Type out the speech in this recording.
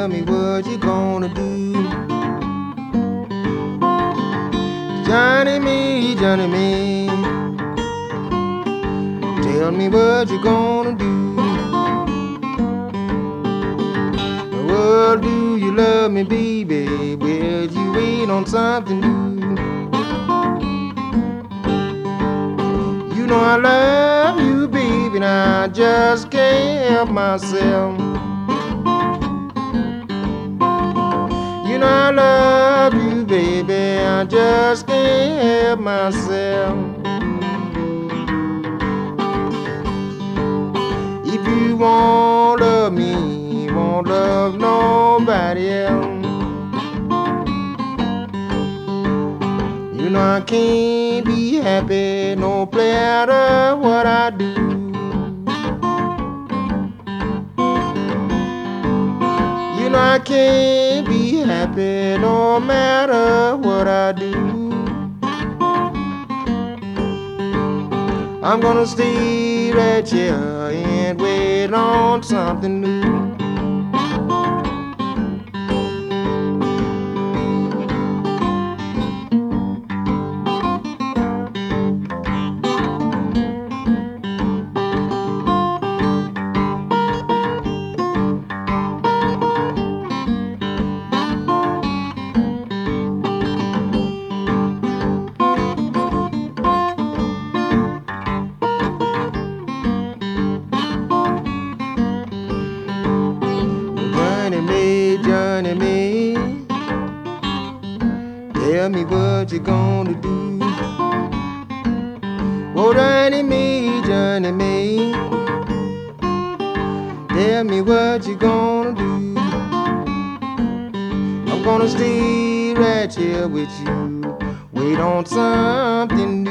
tell me what you gonna do. Johnny me, Johnny me, tell me what you gonna do. Well, do you love me, baby? Well, you wait on something new. You know I love you, baby, and I just can't help myself. You know I love you, baby, I just can't help myself. If you won't love me, you won't love nobody else. You know I can't be happy no matter what I do. You know I can't be happy no matter what I do. I'm gonna stay right here and wait on something new. Johnny me, tell me what you gonna do. Oh, Johnny me, tell me what you gonna do. I'm gonna stay right here with you, wait on something